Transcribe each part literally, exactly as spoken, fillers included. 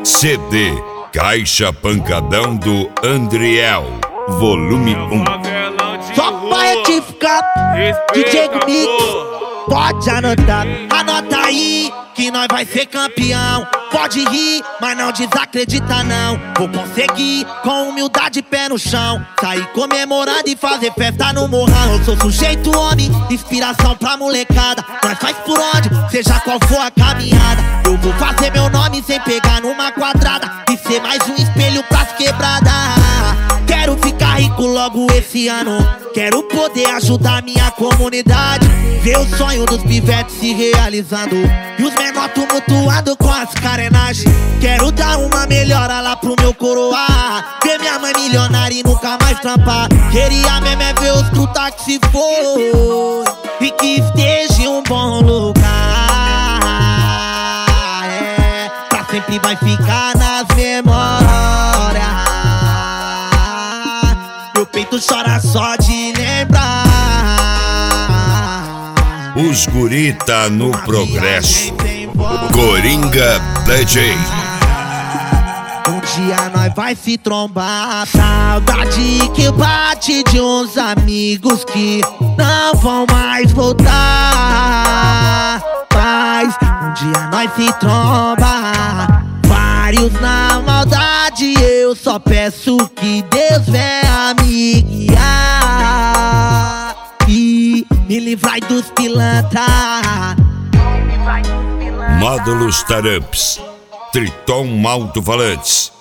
C D Caixa Pancadão do Andriel, volume um. Só pra retificar, D J Mix, pode anotar, anota aí que nós vai ser campeão. Pode rir, mas não desacredita não. Vou conseguir, com humildade e pé no chão, sair comemorando e fazer festa no morrão. Eu sou sujeito homem, inspiração pra molecada. Nós faz por onde, seja qual for a caminhada. Eu vou fazer meu nome sem pegar numa quadrada e ser mais um espelho pras quebradas. Quero ficar rico logo esse ano, quero poder ajudar minha comunidade, ver o sonho dos pivetes se realizando e os menor tumultuando com as carenagens. Quero dar uma melhora lá pro meu coroa, ver minha mãe milionária e nunca mais trampar. Queria mesmo é ver os truta que se for e que esteja em um bom lugar. É, pra sempre vai ficar nas memórias. Meu peito chora só de lembrar. Os guri tá no progresso. Coringa D J. Um dia nós vai se trombar. Saudade que bate de uns amigos que não vão mais voltar. Mas um dia nós se tromba, vários na maldade. Eu só peço que Deus venha me guiar e me livrar dos pilantra. Módulos Taramps, Triton Alto-Falantes.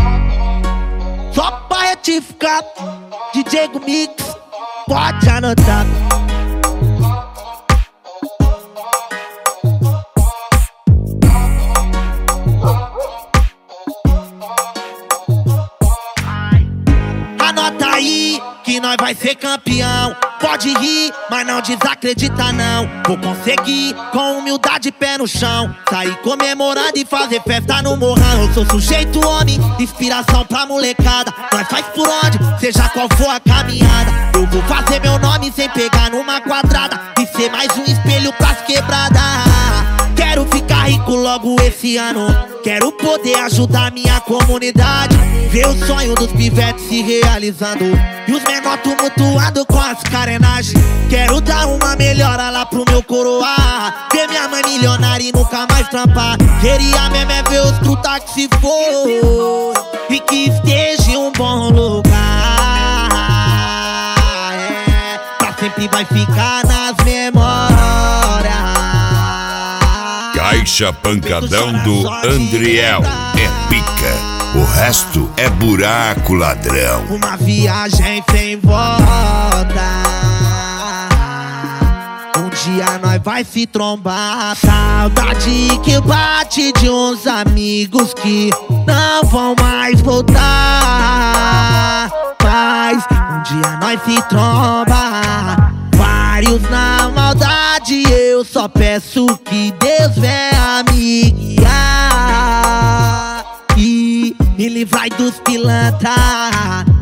Só pra retificar, D J Mix, pode anotar. Anota aí que nós vai ser campeão. Pode rir, mas não desacredita não. Vou conseguir, com humildade e pé no chão, sair comemorando e fazer festa no morrão. Eu sou sujeito homem, inspiração pra molecada. Nós faz por onde, seja qual for a caminhada. Eu vou fazer meu nome sem pegar numa quadrada e ser mais um espelho pras quebradas. Quero ficar rico logo esse ano, quero poder ajudar minha comunidade, ver o sonho dos pivetes se realizando e os menor tumultuando com as carenagens. Quero dar uma melhora lá pro meu coroa, ver minha mãe milionária e nunca mais trampar. Queria mesmo é ver os truta que se for e que esteja em um bom lugar. É, pra sempre vai ficar nas memórias. Caixa Pancadão do Andriel é pica, o resto é buraco ladrão. Uma viagem sem volta, um dia nós vai se trombar. Saudade que bate de uns amigos que não vão mais voltar. Mas um dia nós se tromba, vários na maldade. Eu só peço que Deus venha me guiar e me livrar dos pilantra.